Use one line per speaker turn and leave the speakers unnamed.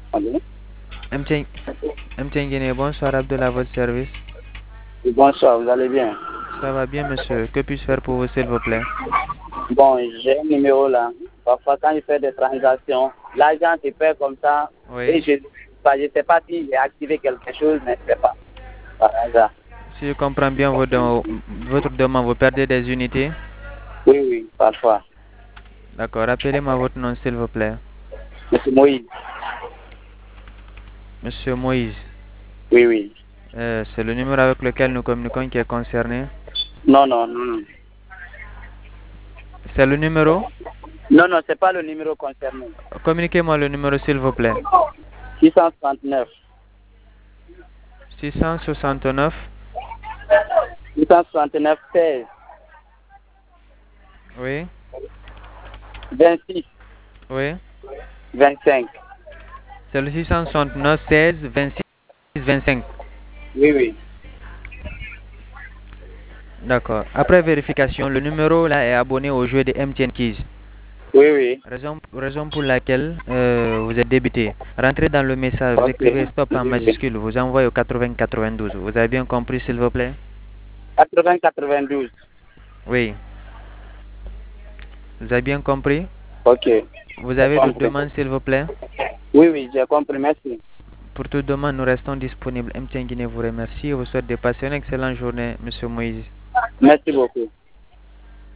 Allô?
MTN Guinée, bonsoir Abdullah, à votre service.
Bonsoir, vous allez bien?
Ça va bien, monsieur. Que puis-je faire pour vous, s'il vous plaît?
Bon, j'ai un numéro là. Parfois, quand je fais des transactions, l'argent se perd comme ça.
Oui.
Et je ne sais pas si j'ai activé quelque chose, mais je ne sais pas. Par hasard.
Si je comprends bien votre demande, vous perdez des unités?
Oui, oui, parfois.
D'accord. Rappelez-moi votre nom, s'il vous plaît.
Monsieur Moïse.
Monsieur Moïse.
Oui, oui.
C'est le numéro avec lequel nous communiquons qui est concerné.
Non, non, non, non.
C'est le numéro?
Non, non, c'est pas le numéro concerné.
Communiquez-moi le numéro, s'il vous plaît.
669.
669.
669 16
Oui.
26
Oui.
25.
C'est le 669 16 26 25.
Oui, oui.
D'accord. Après vérification, le numéro là est abonné au jeu de MTN Keys.
Oui, oui.
Raison pour laquelle vous êtes débité. Rentrez dans le message, vous
Ok.
écrivez stop en
Oui, oui.
majuscule, vous envoyez au 80 92. Vous avez bien compris, s'il vous plaît?
80 92.
Oui. Vous avez bien compris?
Ok.
Vous
J'ai
avez d'autres
compris.
demandes, s'il vous plaît?
Oui, oui, j'ai compris. Merci.
Pour toute demande, nous restons disponibles. MTN Guinée vous remercie et vous souhaite de passer une excellente journée, Monsieur Moïse.
Merci beaucoup.